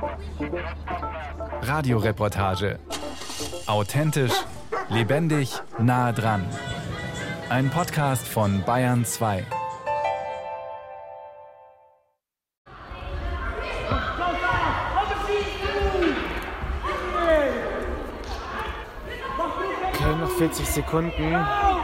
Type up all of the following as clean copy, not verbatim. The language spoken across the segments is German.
Radioreportage. Authentisch, lebendig, nah dran. Ein Podcast von Bayern 2. Okay, noch 40 Sekunden.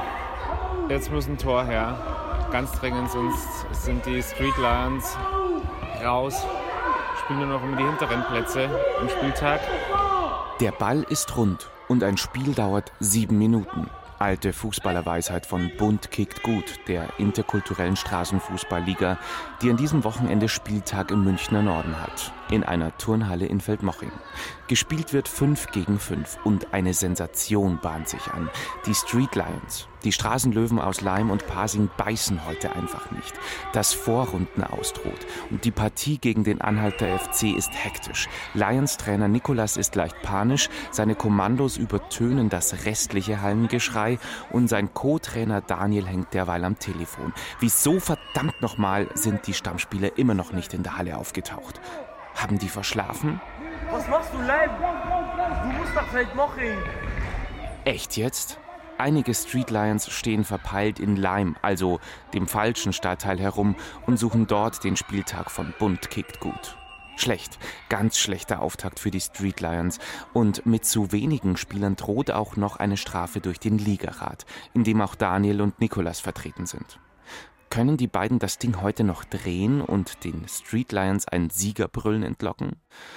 Jetzt muss ein Tor her. Ganz dringend, sonst sind die Street Lions raus. Spielen nur noch um die hinteren Plätze im Spieltag. Der Ball ist rund und ein Spiel dauert 7 Minuten. Alte Fußballerweisheit von Bund kickt gut, der interkulturellen Straßenfußballliga, die an diesem Wochenende Spieltag im Münchner Norden hat, in einer Turnhalle in Feldmoching. Gespielt wird 5 gegen 5 und eine Sensation bahnt sich an. Die Street Lions, die Straßenlöwen aus Laim und Pasing, beißen heute einfach nicht. Das Vorrunden ausdroht und die Partie gegen den Anhalter FC ist hektisch. Lions-Trainer Nicolas ist leicht panisch, seine Kommandos übertönen das restliche Hallengeschrei und sein Co-Trainer Daniel hängt derweil am Telefon. Wieso verdammt nochmal sind die Stammspieler immer noch nicht in der Halle aufgetaucht? Haben die verschlafen? Was machst du, Leib? Du musst nach Feldmoching. Echt jetzt? Einige Street Lions stehen verpeilt in Laim, also dem falschen Stadtteil herum, und suchen dort den Spieltag von Bund kickt gut. Schlecht, ganz schlechter Auftakt für die Street Lions. Und mit zu wenigen Spielern droht auch noch eine Strafe durch den Ligarat, in dem auch Daniel und Nicolas vertreten sind. Können die beiden das Ding heute noch drehen und den Street Lions ein Siegerbrüllen entlocken?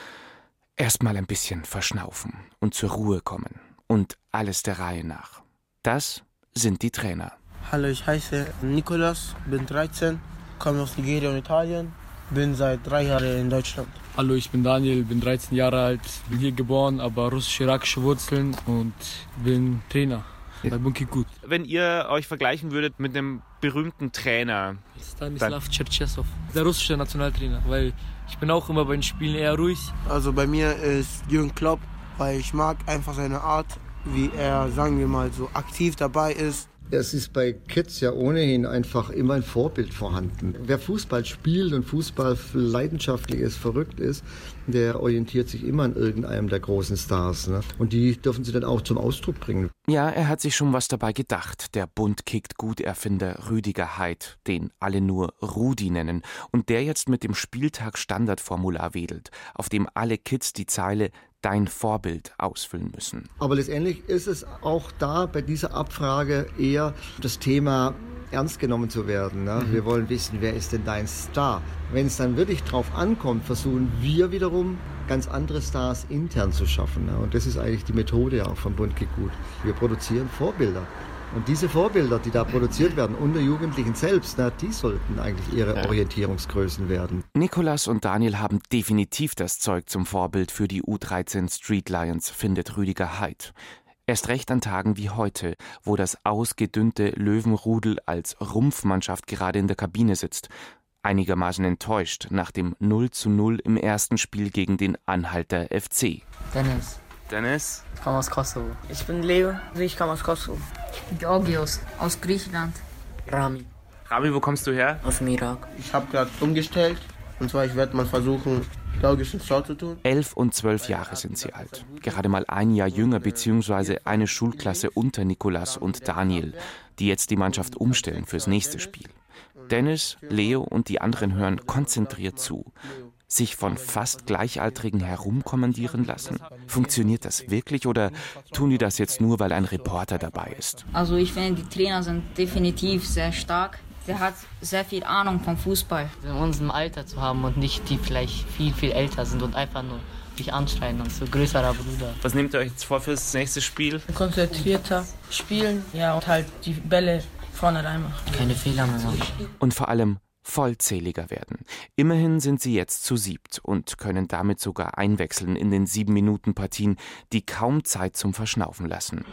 Erstmal ein bisschen verschnaufen und zur Ruhe kommen. Und alles der Reihe nach. Das sind die Trainer. Hallo, ich heiße Nicolas, bin 13, komme aus Nigeria und Italien, bin seit 3 Jahren in Deutschland. Hallo, ich bin Daniel, bin 13 Jahre alt, bin hier geboren, aber russisch-irakische Wurzeln und bin Trainer bei Bund kickt gut. Wenn ihr euch vergleichen würdet mit einem berühmten Trainer. Stanislav Cherchesov, der russische Nationaltrainer, weil ich bin auch immer bei den Spielen eher ruhig. Also bei mir ist Jürgen Klopp, weil ich mag einfach seine Art, wie er, sagen wir mal, so aktiv dabei ist. Es ist bei Kids ja ohnehin einfach immer ein Vorbild vorhanden. Wer Fußball spielt und Fußball leidenschaftlich ist, verrückt ist, der orientiert sich immer an irgendeinem der großen Stars. Ne? Und die dürfen sie dann auch zum Ausdruck bringen. Ja, er hat sich schon was dabei gedacht. Der Bund kickt gut Erfinder Rüdiger Heidt, den alle nur Rudi nennen. Und der jetzt mit dem Spieltag Standardformular wedelt, auf dem alle Kids die Zeile Dein Vorbild ausfüllen müssen. Aber letztendlich ist es auch da bei dieser Abfrage eher das Thema, ernst genommen zu werden. Ne? Wir wollen wissen, wer ist denn dein Star? Wenn es dann wirklich drauf ankommt, versuchen wir wiederum ganz andere Stars intern zu schaffen. Ne? Und das ist eigentlich die Methode auch von Bund kickt gut. Wir produzieren Vorbilder. Und diese Vorbilder, die da produziert werden, unter Jugendlichen selbst, na, die sollten eigentlich ihre Orientierungsgrößen werden. Nicolas und Daniel haben definitiv das Zeug zum Vorbild für die U13 Street Lions, findet Rüdiger Heidt. Erst recht an Tagen wie heute, wo das ausgedünnte Löwenrudel als Rumpfmannschaft gerade in der Kabine sitzt. Einigermaßen enttäuscht nach dem 0:0 im ersten Spiel gegen den Anhalter FC. Dennis? Ich komme aus Kosovo. Ich bin Leo, ich komme aus Kosovo. Georgios aus Griechenland. Rami. Rami, wo kommst du her? Aus dem Irak. Ich habe gerade umgestellt, und zwar ich werde mal versuchen, Georgischen Schau zu tun. 11 und 12 Jahre sind sie alt. Gerade mal ein Jahr jünger bzw. eine Schulklasse unter Nicolas und Daniel, die jetzt die Mannschaft umstellen fürs nächste Spiel. Dennis, Leo und die anderen hören konzentriert zu. Sich von fast Gleichaltrigen herumkommandieren lassen? Funktioniert das wirklich oder tun die das jetzt nur, weil ein Reporter dabei ist? Also ich finde, die Trainer sind definitiv sehr stark. Der hat sehr viel Ahnung vom Fußball. In unserem Alter zu haben und nicht die vielleicht viel, viel älter sind und einfach nur dich anschreien und so größerer Bruder. Was nehmt ihr euch jetzt vor fürs nächste Spiel? Konzentrierter spielen, ja, und halt die Bälle vorne reinmachen. Keine Fehler mehr machen. Und vor allem vollzähliger werden. Immerhin sind sie jetzt zu 7 und können damit sogar einwechseln in den 7-Minuten-Partien, die kaum Zeit zum Verschnaufen lassen.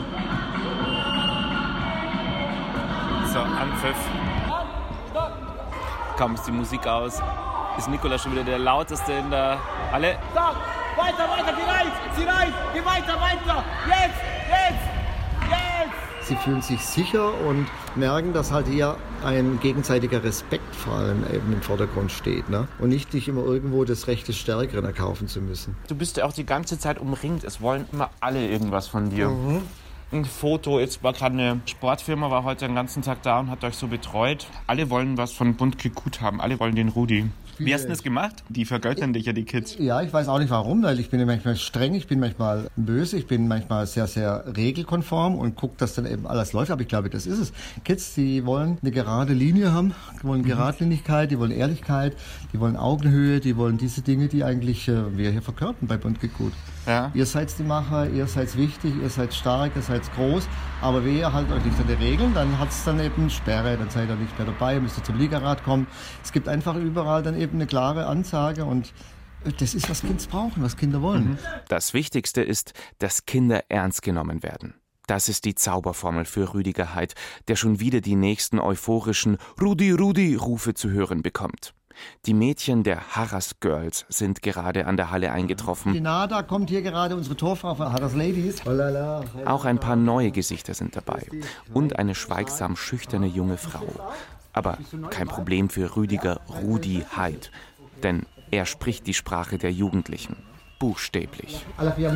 So, Anpfiff. Kaum ist die Musik aus, ist Nicolas schon wieder der lauteste in der Halle. Sag, weiter, geh rein, geh weiter, jetzt! Sie fühlen sich sicher und merken, dass halt hier ein gegenseitiger Respekt vor allem eben im Vordergrund steht. Ne? Und nicht immer irgendwo das Recht des Stärkeren erkaufen zu müssen. Du bist ja auch die ganze Zeit umringt. Es wollen immer alle irgendwas von dir. Ein Foto, jetzt war gerade eine Sportfirma, war heute den ganzen Tag da und hat euch so betreut. Alle wollen was von Bund Kick Gut haben, alle wollen den Rudi. Wie hast du das gemacht? Die vergöttern dich ja, die Kids. Ja, ich weiß auch nicht warum, weil ich bin ja manchmal streng, ich bin manchmal böse, ich bin manchmal sehr, sehr regelkonform und gucke, dass dann eben alles läuft. Aber ich glaube, das ist es. Kids, die wollen eine gerade Linie haben, die wollen Geradlinigkeit, die wollen Ehrlichkeit, die wollen Augenhöhe, die wollen diese Dinge, die eigentlich wir hier verkörpern bei Bund Kick Gut. Ja. Ihr seid die Macher, ihr seid wichtig, ihr seid stark, ihr seid groß, aber ihr haltet euch nicht an die Regeln, dann hat es dann eben Sperre, dann seid ihr nicht mehr dabei, müsst ihr zum Ligarat kommen. Es gibt einfach überall dann eben eine klare Ansage und das ist, was Kids brauchen, was Kinder wollen. Das Wichtigste ist, dass Kinder ernst genommen werden. Das ist die Zauberformel für Rüdiger Heidt, der schon wieder die nächsten euphorischen Rudi-Rudi-Rufe zu hören bekommt. Die Mädchen der Harras Girls sind gerade an der Halle eingetroffen. Die Nada kommt hier gerade, unsere Torfrau von Harras Ladies. Auch ein paar neue Gesichter sind dabei. Und eine schweigsam schüchterne junge Frau. Aber kein Problem für Rüdiger Rudi Heidt. Denn er spricht die Sprache der Jugendlichen. Buchstäblich.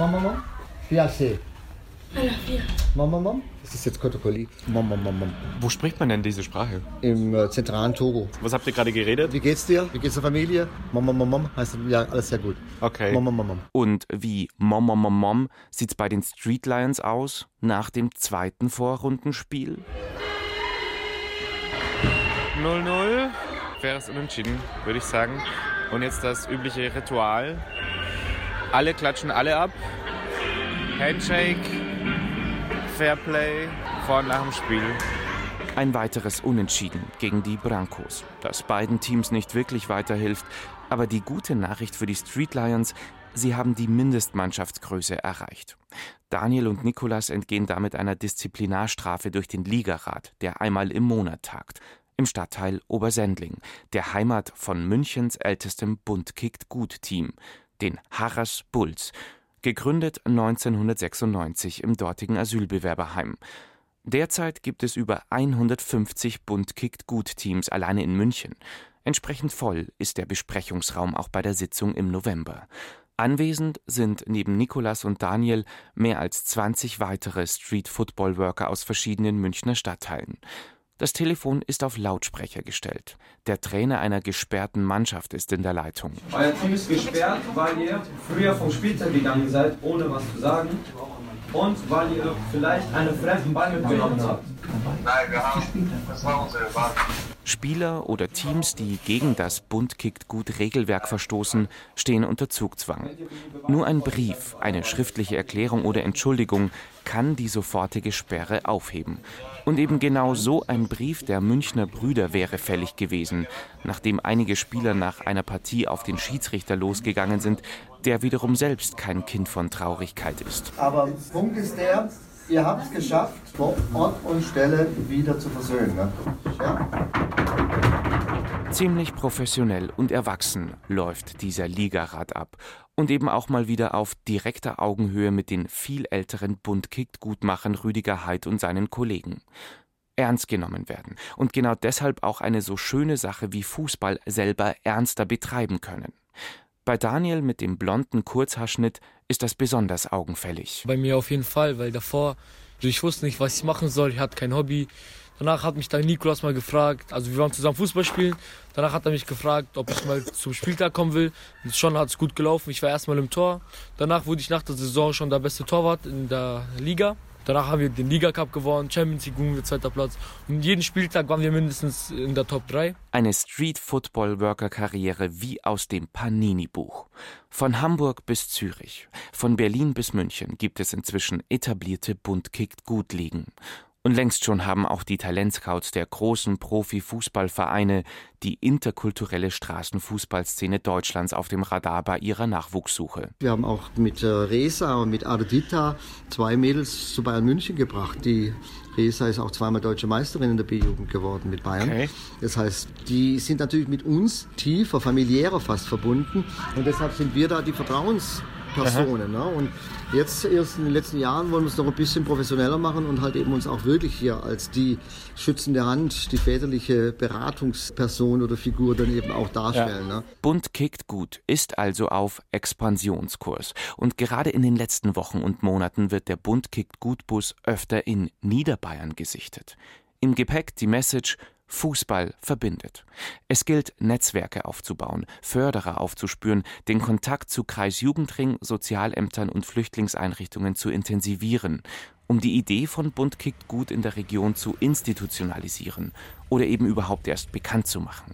Das ist jetzt Kotokoli. Wo spricht man denn diese Sprache? Im zentralen Togo. Was habt ihr gerade geredet? Wie geht's dir? Wie geht's der Familie? Heißt ja, alles sehr gut. Okay. Und wie Mom sieht's bei den Street Lions aus nach dem zweiten Vorrundenspiel? 0-0. Faires Unentschieden, würde ich sagen. Und jetzt das übliche Ritual. Alle klatschen alle ab. Handshake. Fairplay vor und nach dem Spiel. Ein weiteres Unentschieden gegen die Brancos, das beiden Teams nicht wirklich weiterhilft. Aber die gute Nachricht für die Street Lions, sie haben die Mindestmannschaftsgröße erreicht. Daniel und Nicolas entgehen damit einer Disziplinarstrafe durch den Ligarat, der einmal im Monat tagt. Im Stadtteil Obersendling, der Heimat von Münchens ältestem Bund Kickt Gut Team, den Harras Bulls. Gegründet 1996 im dortigen Asylbewerberheim. Derzeit gibt es über 150 Bund Kickt Gut Teams alleine in München. Entsprechend voll ist der Besprechungsraum auch bei der Sitzung im November. Anwesend sind neben Nicolas und Daniel mehr als 20 weitere Street-Football-Worker aus verschiedenen Münchner Stadtteilen. Das Telefon ist auf Lautsprecher gestellt. Der Trainer einer gesperrten Mannschaft ist in der Leitung. Euer Team ist gesperrt, weil ihr früher vom Spieltag gegangen seid, ohne was zu sagen. Und weil ihr vielleicht einen fremden Ball mitgenommen habt. Nein, das war unsere Erwartung. Spieler oder Teams, die gegen das Bund Kickt Gut Regelwerk verstoßen, stehen unter Zugzwang. Nur ein Brief, eine schriftliche Erklärung oder Entschuldigung kann die sofortige Sperre aufheben. Und eben genau so ein Brief der Münchner Brüder wäre fällig gewesen, nachdem einige Spieler nach einer Partie auf den Schiedsrichter losgegangen sind, der wiederum selbst kein Kind von Traurigkeit ist. Aber Punkt ist der, ihr habt es geschafft, Ort und Stelle wieder zu versöhnen. Ne? Ja. Ziemlich professionell und erwachsen läuft dieser Ligarat ab. Und eben auch mal wieder auf direkter Augenhöhe mit den viel älteren Bund Kickt Gutmachern Rüdiger Heidt und seinen Kollegen. Ernst genommen werden und genau deshalb auch eine so schöne Sache wie Fußball selber ernster betreiben können. Bei Daniel mit dem blonden Kurzhaarschnitt ist das besonders augenfällig. Bei mir auf jeden Fall, weil davor, ich wusste nicht, was ich machen soll, ich hatte kein Hobby. Danach hat mich dann Nicolas mal gefragt, also wir waren zusammen Fußball spielen, danach hat er mich gefragt, ob ich mal zum Spieltag kommen will. Und schon hat es gut gelaufen, ich war erstmal im Tor. Danach wurde ich nach der Saison schon der beste Torwart in der Liga. Danach haben wir den Liga-Cup gewonnen, Champions League waren wir zweiter Platz. Und jeden Spieltag waren wir mindestens in der Top 3. Eine Street-Football-Worker-Karriere wie aus dem Panini-Buch. Von Hamburg bis Zürich, von Berlin bis München gibt es inzwischen etablierte Bund Kickt Gut Ligen. Und längst schon haben auch die Talentscouts der großen Profi-Fußballvereine die interkulturelle Straßenfußballszene Deutschlands auf dem Radar bei ihrer Nachwuchssuche. Wir haben auch mit Resa und mit Ardita 2 Mädels zu Bayern München gebracht. Die Resa ist auch zweimal deutsche Meisterin in der B-Jugend geworden mit Bayern. Okay. Das heißt, die sind natürlich mit uns tiefer, familiärer fast verbunden. Und deshalb sind wir da die Vertrauenspersonen Personen. Ne? Und jetzt erst in den letzten Jahren wollen wir es noch ein bisschen professioneller machen und halt eben uns auch wirklich hier als die schützende Hand, die väterliche Beratungsperson oder Figur dann eben auch darstellen. Ne? Bund kickt gut ist also auf Expansionskurs. Und gerade in den letzten Wochen und Monaten wird der Bund kickt gut Bus öfter in Niederbayern gesichtet. Im Gepäck die Message: Fußball verbindet. Es gilt, Netzwerke aufzubauen, Förderer aufzuspüren, den Kontakt zu Kreisjugendring, Sozialämtern und Flüchtlingseinrichtungen zu intensivieren, um die Idee von Bund kickt gut in der Region zu institutionalisieren oder eben überhaupt erst bekannt zu machen.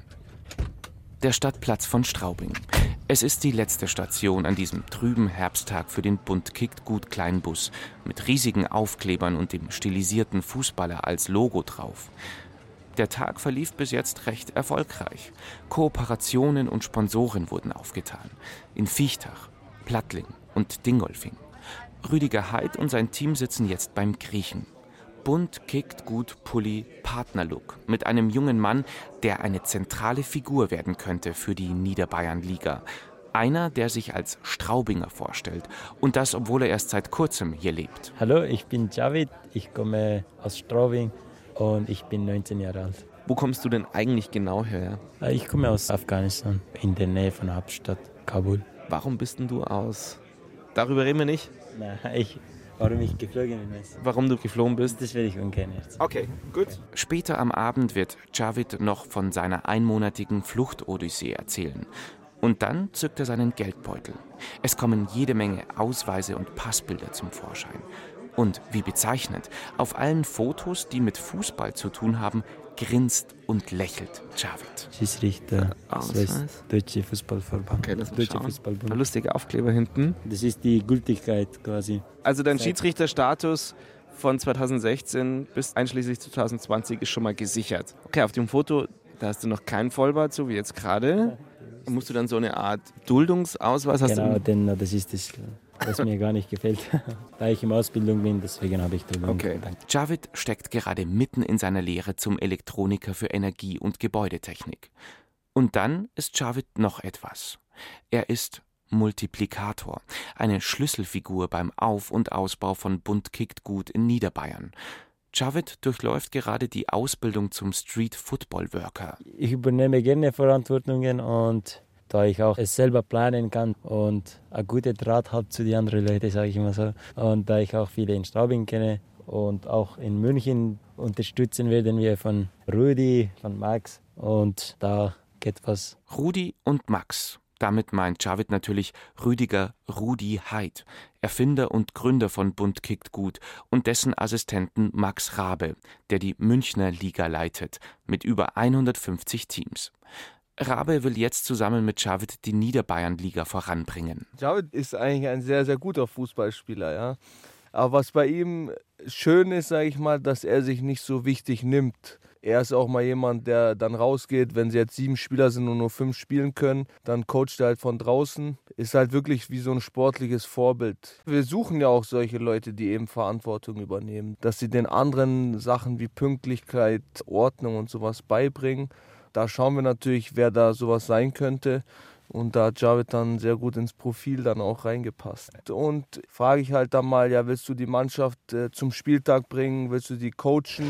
Der Stadtplatz von Straubing. Es ist die letzte Station an diesem trüben Herbsttag für den Bund kickt gut Kleinbus mit riesigen Aufklebern und dem stilisierten Fußballer als Logo drauf. Der Tag verlief bis jetzt recht erfolgreich. Kooperationen und Sponsoren wurden aufgetan. In Viechtach, Plattling und Dingolfing. Rüdiger Heid und sein Team sitzen jetzt beim Griechen. Bund kickt gut Pulli Partnerlook mit einem jungen Mann, der eine zentrale Figur werden könnte für die Niederbayern-Liga. Einer, der sich als Straubinger vorstellt. Und das, obwohl er erst seit kurzem hier lebt. Hallo, ich bin Javid, ich komme aus Straubing und ich bin 19 Jahre alt. Wo kommst du denn eigentlich genau her? Ich komme aus Afghanistan, in der Nähe von der Hauptstadt Kabul. Warum bist denn du aus? Darüber reden wir nicht? Nein, warum ich geflogen bin. Warum du geflogen bist? Das will ich ungern jetzt. Okay, gut. Später am Abend wird Javid noch von seiner einmonatigen Fluchtodyssee erzählen. Und dann zückt er seinen Geldbeutel. Es kommen jede Menge Ausweise und Passbilder zum Vorschein. Und wie bezeichnend, auf allen Fotos, die mit Fußball zu tun haben, grinst und lächelt Javid. Schiedsrichter, Ausweis, Deutsche Fußballverband. Okay, das Deutsche Fußballbund. Lustige Aufkleber hinten. Das ist die Gültigkeit quasi. Also dein Schiedsrichterstatus von 2016 bis einschließlich 2020 ist schon mal gesichert. Okay, auf dem Foto, da hast du noch keinen Vollbart, so wie jetzt gerade. Musst du dann so eine Art Duldungsausweis hast? Genau, denn das ist das, was mir gar nicht gefällt. Da ich in Ausbildung bin, deswegen habe ich Duldung. Okay. Javid steckt gerade mitten in seiner Lehre zum Elektroniker für Energie- und Gebäudetechnik. Und dann ist Javid noch etwas. Er ist Multiplikator, eine Schlüsselfigur beim Auf- und Ausbau von Bund kickt gut in Niederbayern. Javid durchläuft gerade die Ausbildung zum Street-Football-Worker. Ich übernehme gerne Verantwortungen und da ich auch es selber planen kann und einen guten Draht habe zu den anderen Leuten, sage ich immer so. Und da ich auch viele in Straubing kenne und auch in München unterstützen werden wir von Rudi, von Max und da geht was. Rudi und Max. Damit meint Javid natürlich Rüdiger Rudi Heid, Erfinder und Gründer von Bund kickt gut und dessen Assistenten Max Rabe, der die Münchner Liga leitet, mit über 150 Teams. Rabe will jetzt zusammen mit Javid die Niederbayern-Liga voranbringen. Javid ist eigentlich ein sehr, sehr guter Fußballspieler, ja. Aber was bei ihm schön ist, sage ich mal, dass er sich nicht so wichtig nimmt. Er ist auch mal jemand, der dann rausgeht, wenn sie jetzt 7 Spieler sind und nur 5 spielen können, dann coacht er halt von draußen. Ist halt wirklich wie so ein sportliches Vorbild. Wir suchen ja auch solche Leute, die eben Verantwortung übernehmen, dass sie den anderen Sachen wie Pünktlichkeit, Ordnung und sowas beibringen. Da schauen wir natürlich, wer da sowas sein könnte. Und da hat Javid dann sehr gut ins Profil dann auch reingepasst. Und frage ich halt dann mal, ja, willst du die Mannschaft zum Spieltag bringen, willst du die coachen?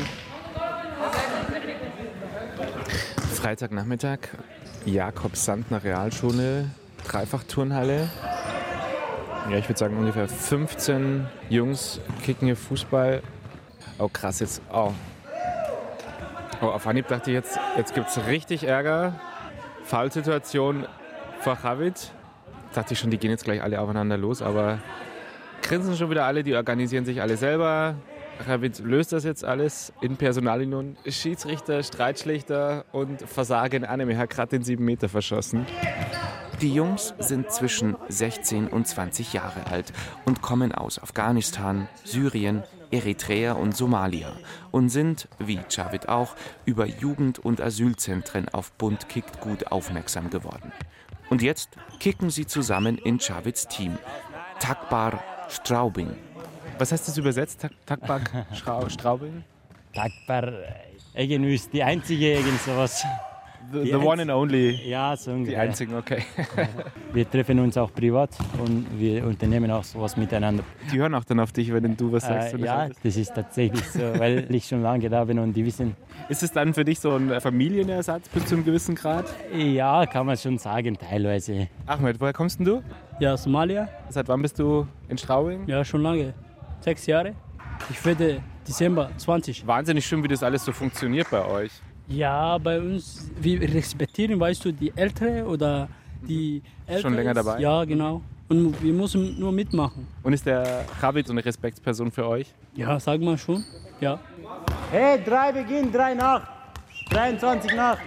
Freitagnachmittag, Jakob-Sandner Realschule, Dreifachturnhalle. Ja, ich würde sagen ungefähr 15 Jungs kicken hier Fußball. Oh krass, jetzt, oh, auf Anhieb dachte ich jetzt gibt es richtig Ärger. Foulsituation vor Javid. Dachte ich schon, die gehen jetzt gleich alle aufeinander los, aber grinsen schon wieder alle, die organisieren sich alle selber. Javid löst das jetzt alles in Personalunion. Schiedsrichter, Streitschlichter und Versagen Anime hat gerade den 7 Meter verschossen. Die Jungs sind zwischen 16 und 20 Jahre alt und kommen aus Afghanistan, Syrien, Eritrea und Somalia und sind, wie Javid auch, über Jugend- und Asylzentren auf Bund kickt gut aufmerksam geworden. Und jetzt kicken sie zusammen in Javids Team. Takbar Straubing. Was heißt das übersetzt? Takbar Straubing? Takbar, irgendwie ist die einzige, irgend sowas. The one and only. Ja, so ungefähr. Die einzigen, okay. Wir treffen uns auch privat und wir unternehmen auch sowas miteinander. Die hören auch dann auf dich, wenn du was sagst. Ja, das ist tatsächlich so, weil ich schon lange da bin und die wissen. Ist es dann für dich so ein Familienersatz bis zu einem gewissen Grad? Ja, kann man schon sagen, teilweise. Ahmed, woher kommst denn du? Ja, Somalia. Seit wann bist du in Straubing? Ja, schon lange. 6 Jahre. Ich werde Dezember 20. Wahnsinnig schön, wie das alles so funktioniert bei euch. Ja, bei uns, wir respektieren, weißt du, die Ältere oder die Ältere. Schon länger dabei? Ja, genau. Und wir müssen nur mitmachen. Und ist der Javid so eine Respektsperson für euch? Ja, sag mal schon, ja. Hey, 3 Beginn, 3 nach. 23 nach.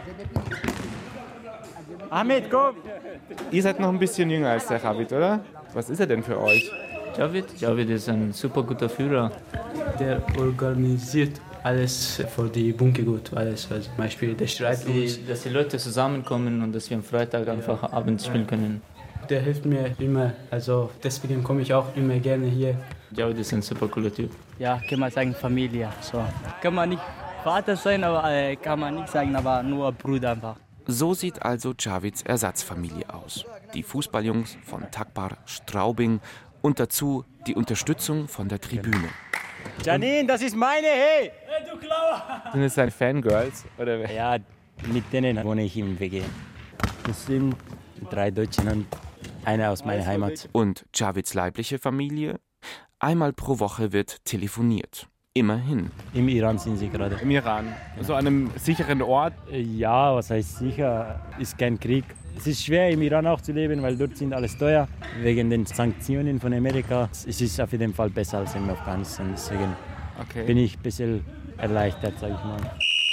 Ahmed, komm. Ihr seid noch ein bisschen jünger als der Javid, oder? Was ist er denn für euch? Javid ist ein super guter Führer. Der organisiert alles für die Bunke gut. Alles, also zum Beispiel der Streit uns. Dass die Leute zusammenkommen und dass wir am Freitag einfach abends spielen können. Der hilft mir immer, also deswegen komme ich auch immer gerne hier. Javid ist ein super cooler Typ. Ja, kann man sagen Familie. So. Kann man nicht Vater sein, aber kann man nicht sagen, aber nur Bruder einfach. So sieht also Javids Ersatzfamilie aus. Die Fußballjungs von Takbar Straubing und dazu die Unterstützung von der Tribüne. Janine, das ist meine, hey! Hey, du Klauer! Sind es deine Fangirls? Oder? Ja, mit denen wohne ich im WG. Das sind 3 Deutsche und einer aus meiner Heimat. Und Javids leibliche Familie? Einmal pro Woche wird telefoniert. Immerhin. Im Iran sind sie gerade. Im Iran? So an einem sicheren Ort? Ja, was heißt sicher? Ist kein Krieg. Es ist schwer im Iran auch zu leben, weil dort sind alles teuer. Wegen den Sanktionen von Amerika. Es ist auf jeden Fall besser als in Afghanistan. Deswegen bin ich ein bisschen erleichtert, sage ich mal.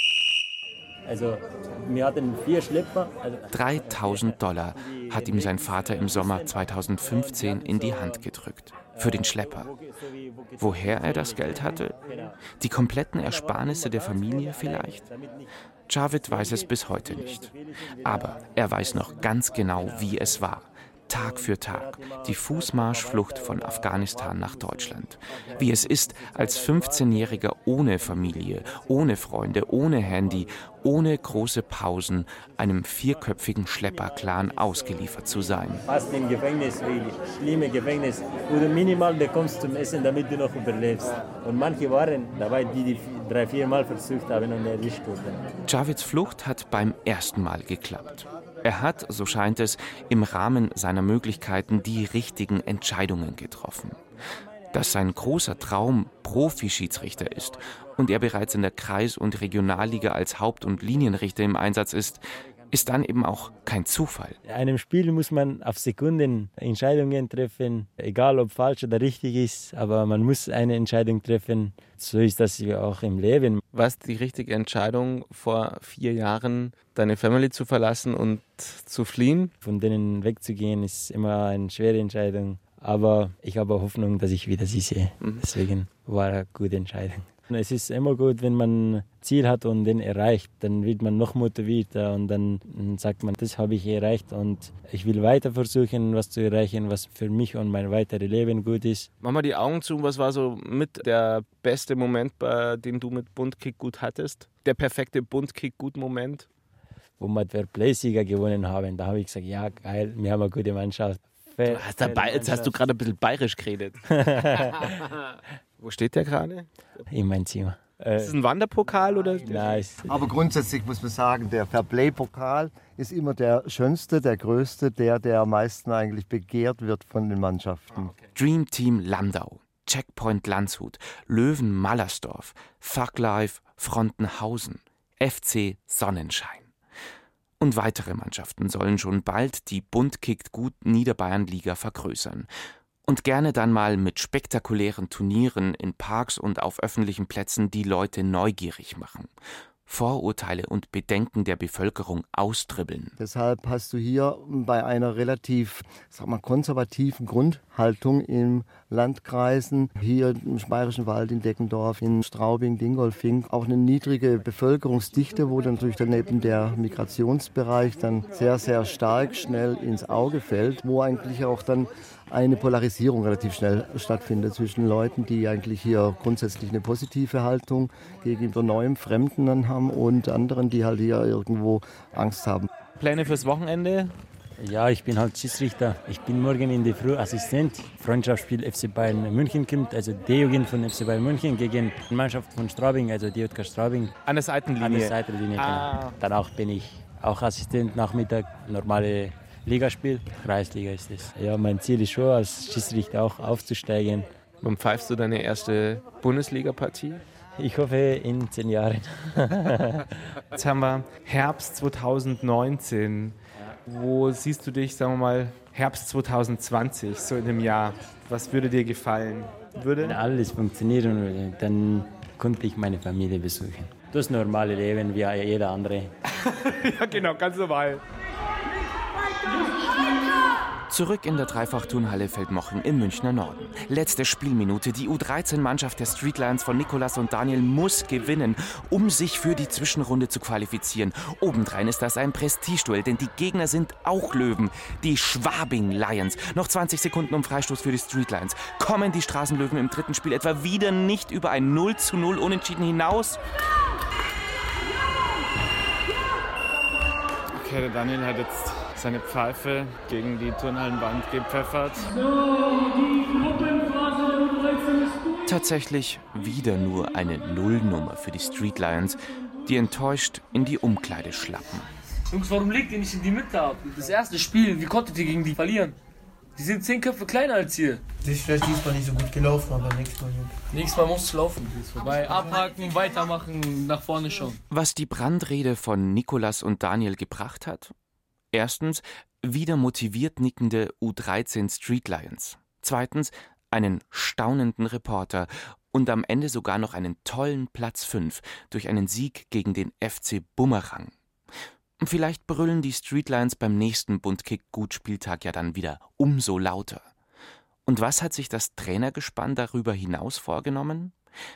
Also, wir hatten 4 Schlepper. $3.000 hat ihm sein Vater im Sommer 2015 in die Hand gedrückt. Für den Schlepper. Woher er das Geld hatte? Die kompletten Ersparnisse der Familie vielleicht? Javid weiß es bis heute nicht. Aber er weiß noch ganz genau, wie es war. Tag für Tag. Die Fußmarschflucht von Afghanistan nach Deutschland. Wie es ist, als 15-Jähriger ohne Familie, ohne Freunde, ohne Handy, ohne große Pausen, einem 4-köpfigen Schlepperclan ausgeliefert zu sein. Fast im Gefängnis, wirklich. Schlimme Gefängnis, wo du minimal bekommst zum Essen, damit du noch überlebst. Und manche waren dabei, die 3-4 Mal versucht haben und erwischt wurden. Javids Flucht hat beim ersten Mal geklappt. Er hat, so scheint es, im Rahmen seiner Möglichkeiten die richtigen Entscheidungen getroffen. Dass sein großer Traum Profi-Schiedsrichter ist und er bereits in der Kreis- und Regionalliga als Haupt- und Linienrichter im Einsatz ist dann eben auch kein Zufall. In einem Spiel muss man auf Sekunden Entscheidungen treffen, egal ob falsch oder richtig ist, aber man muss eine Entscheidung treffen. So ist das auch im Leben. War es die richtige Entscheidung, vor 4 Jahren deine Family zu verlassen und zu fliehen? Von denen wegzugehen ist immer eine schwere Entscheidung, aber ich habe Hoffnung, dass ich wieder sie sehe. Deswegen war eine gute Entscheidung. Es ist immer gut, wenn man ein Ziel hat und den erreicht, dann wird man noch motivierter und dann sagt man, das habe ich erreicht und ich will weiter versuchen, was zu erreichen, was für mich und mein weiteres Leben gut ist. Mach mal die Augen zu, was war so mit der beste Moment, den du mit Bundkick gut hattest? Der perfekte Bundkick-Gut-Moment? Wo wir der Playsieger gewonnen haben, da habe ich gesagt, ja geil, wir haben eine gute Mannschaft. Jetzt hast du gerade ein bisschen bayerisch geredet. Wo steht der gerade? In meinem Zimmer. Ist es ein Wanderpokal oder? Nein. Aber grundsätzlich muss man sagen, der Fairplay-Pokal ist immer der schönste, der größte, der am meisten eigentlich begehrt wird von den Mannschaften. Dream Team Landau, Checkpoint Landshut, Löwen Mallersdorf, Thug Life Frontenhausen, FC Sonnenschein. Und weitere Mannschaften sollen schon bald die Bundkick-Gut Niederbayernliga vergrößern. Und gerne dann mal mit spektakulären Turnieren in Parks und auf öffentlichen Plätzen die Leute neugierig machen. Vorurteile und Bedenken der Bevölkerung austribbeln. Deshalb hast du hier bei einer relativ, konservativen Grundhaltung in Landkreisen, hier im Bayerischen Wald, in Deckendorf, in Straubing, Dingolfing, auch eine niedrige Bevölkerungsdichte, wo dann natürlich daneben der Migrationsbereich dann sehr, sehr stark schnell ins Auge fällt, wo eigentlich auch dann eine Polarisierung relativ schnell stattfindet zwischen Leuten, die eigentlich hier grundsätzlich eine positive Haltung gegenüber Neuem, Fremden dann haben haben und anderen, die halt hier irgendwo Angst haben. Pläne fürs Wochenende? Ja, ich bin halt Schiedsrichter. Ich bin morgen in der Früh Assistent. Freundschaftsspiel FC Bayern München kommt, also D-Jugend von FC Bayern München gegen die Mannschaft von Straubing, also die JK Straubing. An der Seitenlinie? An der Seitenlinie, genau. Danach bin ich auch Assistent, Nachmittag, normale Ligaspiel, Kreisliga ist es. Ja, mein Ziel ist schon, als Schiedsrichter auch aufzusteigen. Wann pfeifst du deine erste Bundesliga-Partie? Ich hoffe in 10 Jahren. Jetzt haben wir Herbst 2019. Wo siehst du dich, sagen wir mal, Herbst 2020, so in dem Jahr? Was würde dir gefallen? Wenn alles funktionieren würde, dann konnte ich meine Familie besuchen. Das normale Leben wie jeder andere. Ja, genau, ganz normal. Zurück in der Dreifachturnhalle Feldmochen im Münchner Norden. Letzte Spielminute. Die U13-Mannschaft der Street Lions von Nicolas und Daniel muss gewinnen, um sich für die Zwischenrunde zu qualifizieren. Obendrein ist das ein Prestigeduell, denn die Gegner sind auch Löwen. Die Schwabing Lions. Noch 20 Sekunden um Freistoß für die Street Lions. Kommen die Straßenlöwen im dritten Spiel etwa wieder nicht über ein 0:0 Unentschieden hinaus? Okay, der Daniel hat jetzt seine Pfeife gegen die Turnhallenwand gepfeffert. Tatsächlich wieder nur eine Nullnummer für die Street Lions, die enttäuscht in die Umkleide schlappen. Jungs, warum legt ihr nicht in die Mitte ab? Das erste Spiel, wie konntet ihr gegen die verlieren? Die sind 10 Köpfe kleiner als ihr. Das ist vielleicht diesmal nicht so gut gelaufen, aber nächstes Mal. Nächstes Mal muss es laufen. Ist vorbei. Abhaken, weitermachen, nach vorne schauen. Was die Brandrede von Nicolas und Daniel gebracht hat? Erstens, wieder motiviert nickende U13 Street Lions. Zweitens, einen staunenden Reporter und am Ende sogar noch einen tollen Platz 5 durch einen Sieg gegen den FC Bumerang. Vielleicht brüllen die Street Lions beim nächsten Bunt-Kick-Gut-Spieltag ja dann wieder umso lauter. Und was hat sich das Trainergespann darüber hinaus vorgenommen?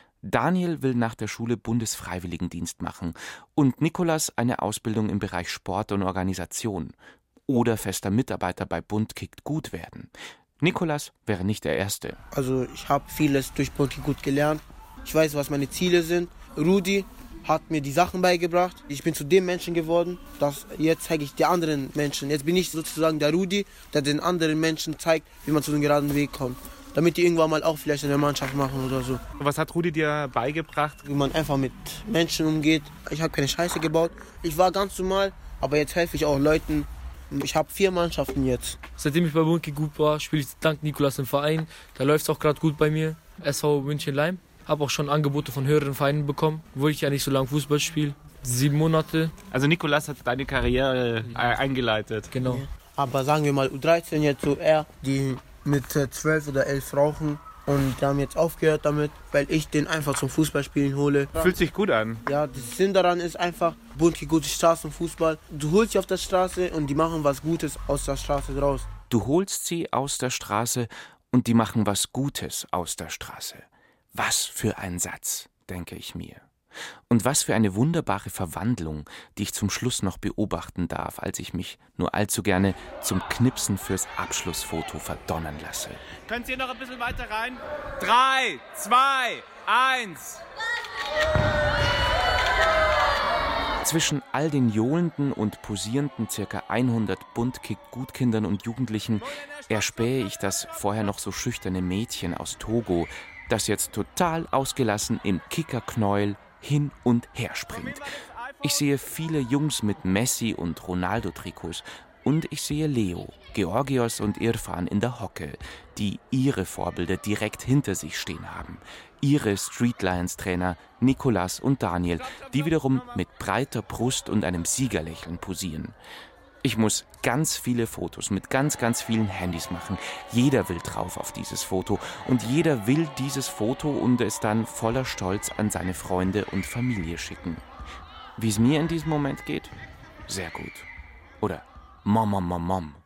Daniel will nach der Schule Bundesfreiwilligendienst machen und Nicolas eine Ausbildung im Bereich Sport und Organisation oder fester Mitarbeiter bei Bunt kickt gut werden. Nicolas wäre nicht der Erste. Also ich habe vieles durch Bunt kickt gut gelernt. Ich weiß, was meine Ziele sind. Rudi hat mir die Sachen beigebracht. Ich bin zu dem Menschen geworden, dass jetzt zeige ich die anderen Menschen. Jetzt bin ich sozusagen der Rudi, der den anderen Menschen zeigt, wie man zu dem geraden Weg kommt. Damit die irgendwann mal auch vielleicht in der Mannschaft machen oder so. Was hat Rudi dir beigebracht? Wie man einfach mit Menschen umgeht. Ich habe keine Scheiße gebaut. Ich war ganz normal, aber jetzt helfe ich auch Leuten. Ich habe 4 Mannschaften jetzt. Seitdem ich bei Bunt kickt gut war, spiele ich dank Nicolas im Verein. Da läuft es auch gerade gut bei mir. SV München-Leim. Habe auch schon Angebote von höheren Vereinen bekommen, obwohl ich ja nicht so lange Fußball spiele. 7 Monate. Also Nicolas hat deine Karriere eingeleitet. Genau. Aber sagen wir mal U13 jetzt so eher, die mit 12 oder 11 rauchen und die haben jetzt aufgehört damit, weil ich den einfach zum Fußballspielen hole. Fühlt sich gut an. Ja, das Sinn daran ist einfach, Bunt kickt gut Straßenfußball. Du holst sie auf der Straße und die machen was Gutes aus der Straße raus. Du holst sie aus der Straße und die machen was Gutes aus der Straße. Was für ein Satz, denke ich mir. Und was für eine wunderbare Verwandlung, die ich zum Schluss noch beobachten darf, als ich mich nur allzu gerne zum Knipsen fürs Abschlussfoto verdonnern lasse. Könnt ihr noch ein bisschen weiter rein? 3, 2, 1. Zwischen all den johlenden und posierenden ca. 100 Bunt-Kickt-Gut-Kindern und Jugendlichen erspähe ich das vorher noch so schüchterne Mädchen aus Togo, das jetzt total ausgelassen im Kickerknäuel hin und her springt. Ich sehe viele Jungs mit Messi- und Ronaldo-Trikots und ich sehe Leo, Georgios und Irfan in der Hocke, die ihre Vorbilder direkt hinter sich stehen haben. Ihre Street Lions-Trainer Nicolas und Daniel, die wiederum mit breiter Brust und einem Siegerlächeln posieren. Ich muss ganz viele Fotos mit ganz vielen Handys machen. Jeder will drauf auf dieses Foto und jeder will dieses Foto und es dann voller Stolz an seine Freunde und Familie schicken. Wie es mir in diesem Moment geht? Sehr gut. Oder Mom.